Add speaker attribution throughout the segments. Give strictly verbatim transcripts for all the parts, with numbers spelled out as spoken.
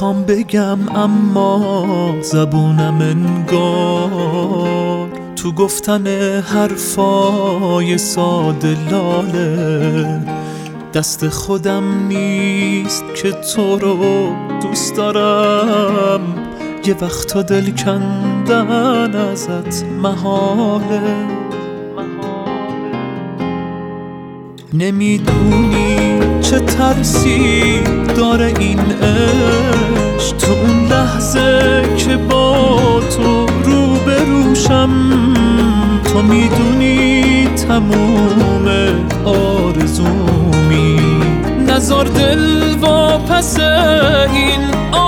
Speaker 1: میخوام بگم اما زبونم انگار تو گفتن حرفای ساده لاله. دست خودم نیست که تو رو دوست دارم، یه وقتا دل کندن ازت محاله. نمیدونی چه ترسی داره این عشق، تو اون لحظه که با تو روبروشم. تو میدونی تموم آرزومی، نزار دل واپس این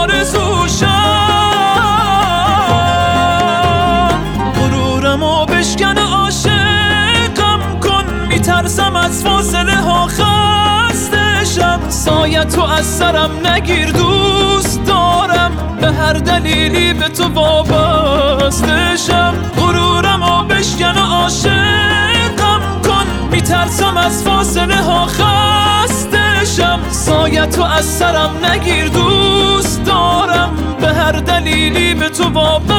Speaker 1: آرزوشم. غرورمو بشکن عاشقم کن، میترسم از فاصله ها خستشم. سایه تو از سرم نگیر دوست دارم، به هر دلیلی به تو وابستشم. غرورمو بشکن عاشقم کن، میترسم از فاصله ها خستشم. سایه تو از سرم نگیر دوست دارم، به هر دلیلی به تو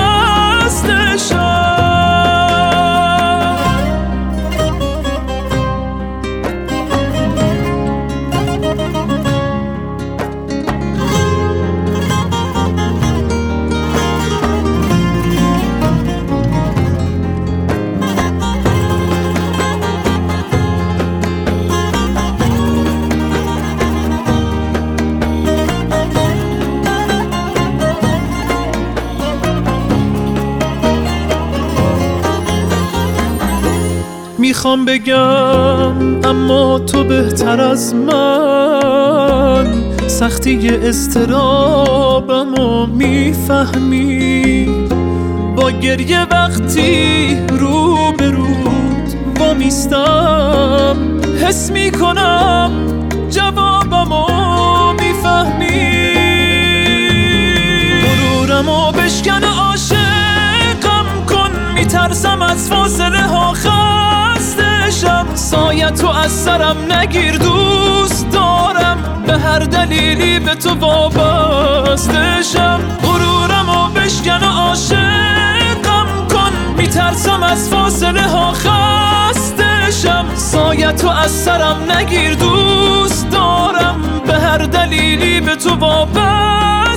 Speaker 1: وابستشم. میخوام بگم اما تو بهتر از من، سختی اضطرابمو میفهمی. با گریه وقتی رو به رود وامیستم، حس میکنم جوابمو میفهمی. غرورمو بشکن عاشقم کن، میترسم از فاصله ها خستشم. سایه تو از سرم نگیر دوست دارم، به هر دلیلی به تو وابستشم. غرورمو بشکن عاشقم کن، میترسم از فاصله ها خستشم. سایه تو از سرم نگیر دوست دارم، به هر دلیلی به تو وابستشم.